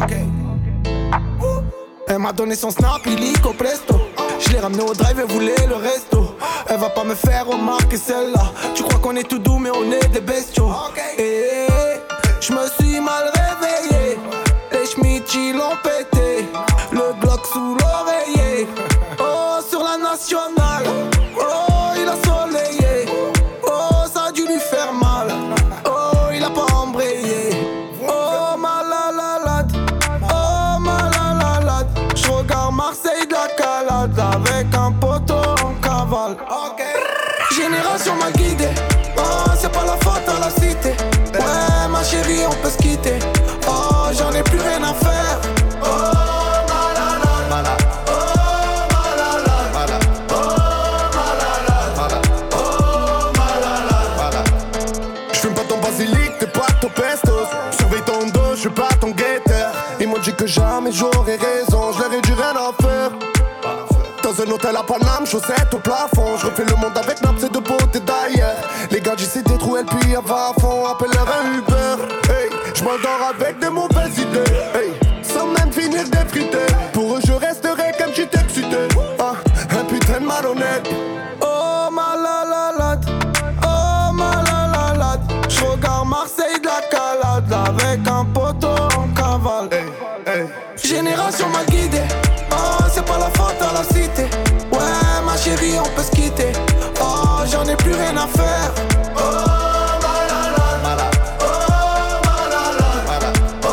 Elle m'a donné son snap illico presto. Je l'ai ramené au drive, elle voulait le resto. Elle va pas me faire remarquer celle-là. Tu crois qu'on est tout doux mais on est des bestiaux. Et je me suis mal réveillé. Les schmitty l'ont pété. Le Glock sous l'oreiller. Oh sur la nationale. Oh il a soleillé. Oh ça a dû lui faire mal. Oh il a pas embrayé. Oh malalalade. Oh malalalade. Je regarde Marseille de la calade. Avec un poteau en cavale. Génération m'a guidé. Oh c'est pas la faute à la cité. Ouais ma chérie on peut se quitter. Oh j'en ai plus rien à faire. Oh malade. Oh malade. Oh malade. Oh malade. J'fume pas ton basilic, t'es pas ton pestos. Surveille ton dos, j'suis pas ton guetteur. Ils m'ont dit que jamais j'aurais raison, je leur ai dit rien à faire. Dans un hôtel à Paname, chaussettes au plafond. Je refais le monde avec nappe, c'est de beauté d'ailleurs. Les gars d'ici des trous, puis à va à fond. Appelle-leur un Uber. Hey, je m'endors avec des mauvaises idées. Hey, sans même finir d'effriter. Pour eux, je resterai comme j'étais excité. Ah, un putain de malhonnête. Oh malalalade. Oh malalalade. Je regarde Marseille de la calade. Avec un poteau en cavale. Génération m'a guidé. Oh c'est pas la faute à la cité. Ouais ma chérie on peut se quitter. Oh j'en ai plus rien à faire. Oh malade. Oh malade. Oh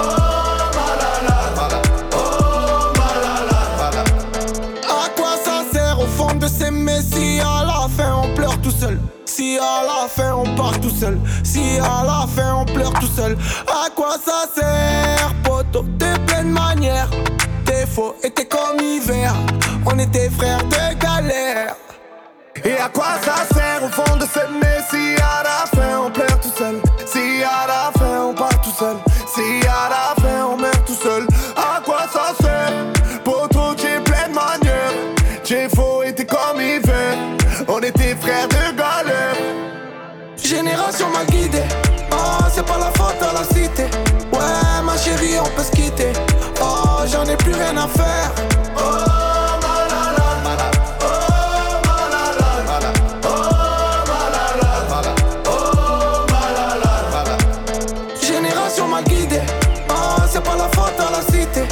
malade. Oh malade. À quoi ça sert au fond de s'aimer si à la fin on pleure tout seul? Si à la fin on part tout seul. Si à la fin on pleure tout seul. À quoi ça sert poteau? T'es plein de manières. T'es faux et t'es comme hiver. On était frères de galère. Et à quoi ça sert au fond de s'aimer si à la fin on pleure tout seul? Si à la fin on part tout seul? Si à la fin on meurt tout seul? À quoi ça sert? Poto t'es plein de manières. T'es faux et t'es comme hiver. On était frères de galère. Génération m'a guidé. Oh c'est pas la faute à la cité. Ouais ma chérie on peut se quitter. Oh j'en ai plus rien à faire. Oh malade. Oh malade. Oh malade. Oh malade. Génération m'a guidé. Oh c'est pas la faute à la cité.